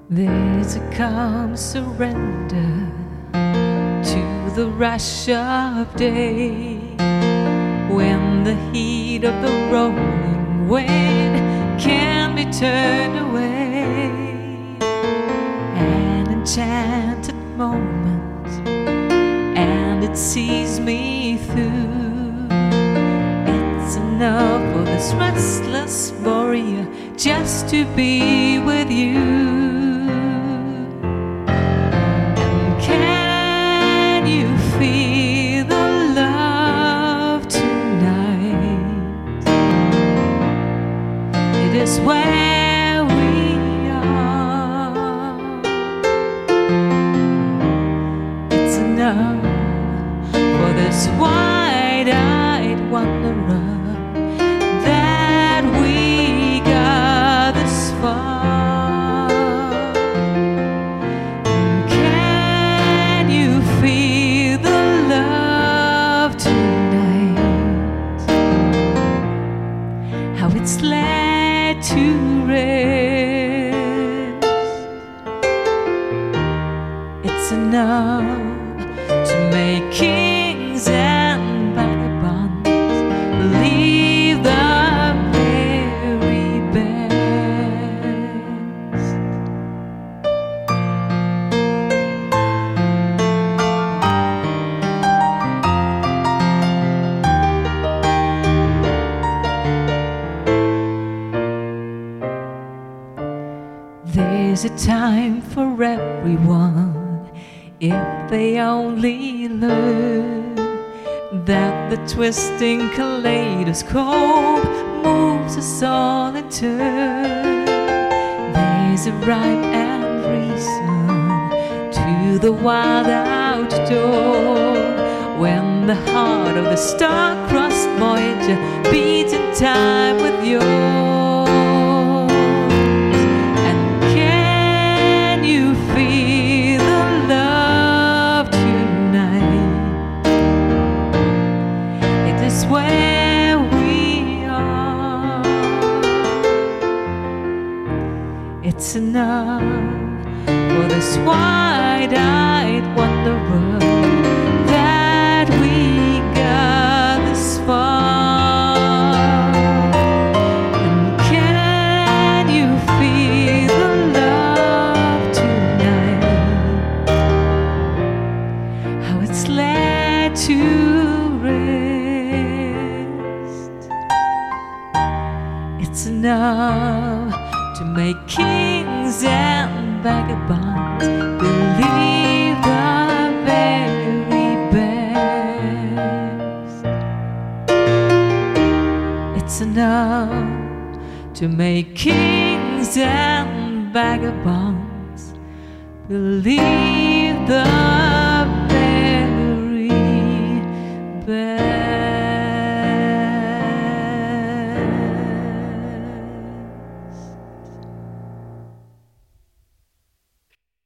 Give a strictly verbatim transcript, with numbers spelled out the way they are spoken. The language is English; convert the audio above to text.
There's a calm surrender to the rush of day, when the heat of the rolling wind can be turned away. An enchanted moment, and it sees me through. It's enough for this restless warrior just to be with you. Can you feel the love tonight? It is where we are. It's enough for this wide-eyed wanderer that we got this far. Feel the love tonight, how it's led to rest. It's enough to make kings and vagabonds believe the very best. There's a time for everyone, if they only learn that the twisting kaleidoscope moves us all in turn. There's a rhyme and reason to the wild outdoor, when the heart of the star-crossed Voyager beats in time with yours. Feel the love tonight. It is where we are. It's enough for this wide-eyed wanderer that we got this far. And can you feel the love? It's led to rest. It's enough to make kings and vagabonds believe the very best. It's enough to make kings and vagabonds believe the